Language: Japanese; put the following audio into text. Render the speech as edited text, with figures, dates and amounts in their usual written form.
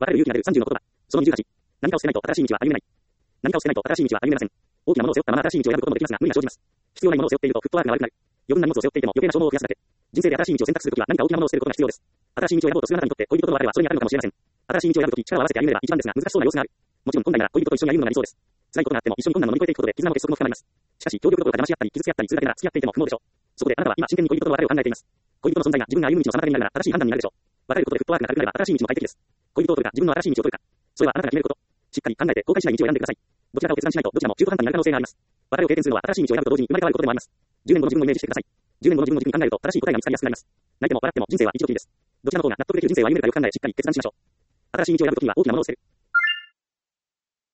別れる勇気が出る30の言葉。その28。何かを捨てないと新しい道は歩めない。何かを捨てないと新しい道は歩めません。大きなものを背負ったまま新しい道を選ぶこともできますが、無理が生じます。必要ないものを背負っているとフットワークが悪くなる。余分な荷物を背負っていても余計な消耗を増やすだけ。人生で新しい道を選択するときは何か大きなものを捨てることが必要です。新しい道を選ぼうとするあなたにとって恋人との別れはそれに当たるのかもしれません。新しい道を選ぶとき力を合わせて歩めれば一番ですが難しそうな様子がある。もちろん本来なら恋人と一緒に歩むのが理想です。辛いことがあっても一緒に困難を乗り越えていくことで絆も結束も深まります。しかし協力どころか騙し合ったり傷つけ合ったりするだけなら付き合っていても不毛でしょう。そこであなたは今真剣に恋人との別れを考えています。恋人の存在が自分が歩む道の妨げになるなら正しい判断になるでしょう。別れることでフットワークが軽くなれば新しい道も快適です。恋人を取るか自分の新しい道を取るか。それはあなたが決めること。しっかり考えて後悔しない道を選んでください。どちらかを決断しないとどちらも中途半端になる可能性があります。別れを経験するのは新しい道を選ぶと同時に生まれ変わることでもあります。10年後の自分をイメージしてください。10年後の自分を軸に考えると正しい答えが見つかりやすくなります。泣いても笑っても人生は一度きりです。どちらの方が納得できる人生を歩めるかよく考えしっかり決断しましょう。新しい道を選ぶときには大きなものを捨てる。